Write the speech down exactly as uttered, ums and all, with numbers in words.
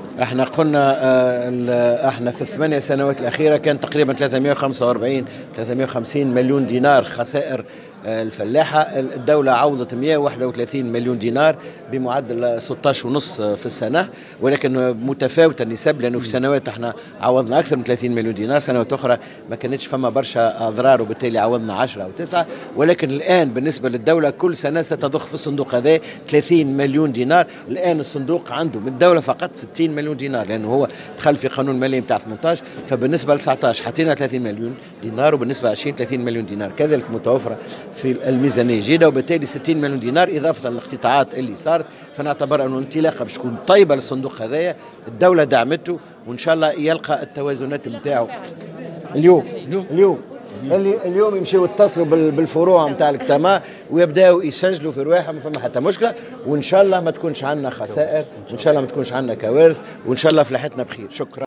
احنا قلنا آه، احنا في الثمانية سنوات الأخيرة كان تقريبا ثلاثمئة وخمسة وأربعين ثلاثمئة وخمسين مليون دينار خسائر آه، الفلاحة. الدولة عوضت مئة وواحد وثلاثين مليون دينار بمعدل ستة عشر ونص في السنة، ولكن متفاوتة النسب، لأنه في سنوات احنا عوضنا أكثر من ثلاثين مليون دينار، سنوات أخرى ما كانتش فما برشا أضرار وبالتالي عوضنا عشرة أو تسعة. ولكن الآن بالنسبة للدولة كل سنة ستضخ في الصندوق هذا ثلاثين مليون دينار. الآن الصندوق عنده من الدولة فقط ستين مليون دينار، لأنه هو دخل في قانون المالي نتاع ثمانية عشر، فبالنسبة ل تسعة عشر حطينا ثلاثين مليون دينار، وبالنسبة ل عشرين ثلاثين مليون دينار كذلك متوفرة في الميزانية الجديدة، وبالتالي ستين مليون دينار إضافة للاقتطاعات اللي صارت. فنعتبر أنه انطلاقة باش تكون طيبة للصندوق هذايا، الدولة دعمته وإن شاء الله يلقى التوازنات نتاعو. اليوم اليوم اللي اليوم يمشيوا يتصلوا بالفروع نتاع الكتما ويبداوا يسجلوا في رواحهم، ما فما حتى مشكله، وان شاء الله ما تكونش عندنا خسائر، وان شاء الله ما تكونش عندنا كوارث، وان شاء الله فلاحتنا بخير. شكرا.